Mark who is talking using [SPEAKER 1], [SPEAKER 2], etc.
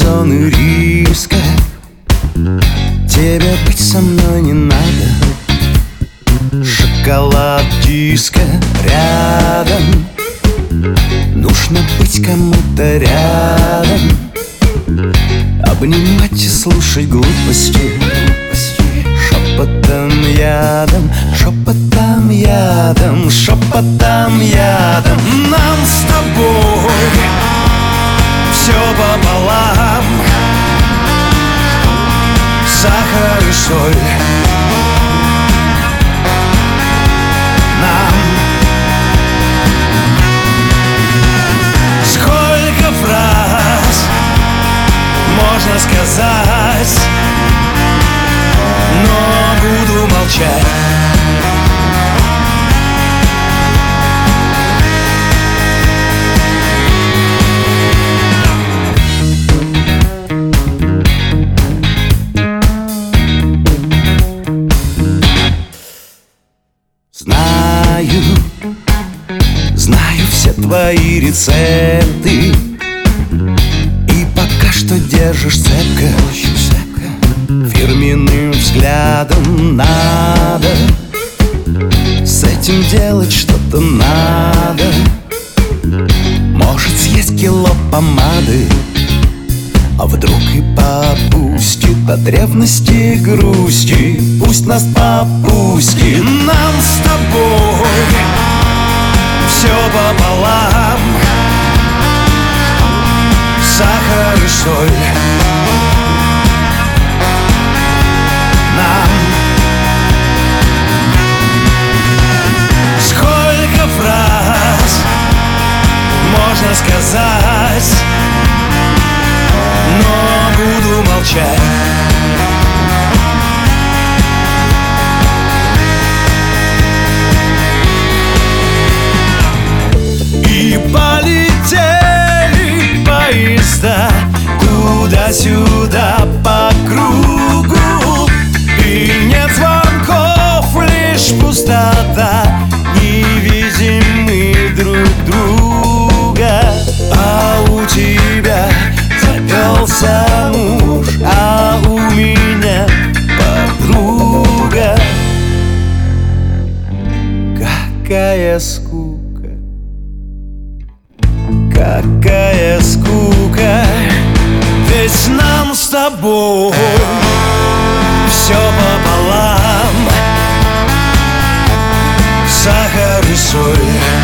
[SPEAKER 1] зоны риска. Тебе быть со мной не надо. Шоколад, диско рядом. Нужно быть кому-то рядом. Обнимать и слушать глупости. Шепотом ядом, шепотом ядом, шепотом ядом. Нам с тобой все пополам. Сахар и соль. Нам сколько фраз можно сказать, но буду молчать. Знаю все твои рецепты, и пока что держишь цепко. Фирменным взглядом надо с этим делать что-то надо. Может съесть кило помады, а вдруг и попустит от ревности и грусти. Пусть нас попустит. Нам с тобой все пополам. Сахар и соль. Нам сколько фраз можно сказать, но буду молчать. И полетели поезда туда-сюда по кругу. И нет звонков, лишь пустота. Не видим мы друг друга. А у тебя завелся муж, а у меня подруга. Какая скука, какая скука. Ведь нам с тобой все пополам. Сахар и соль.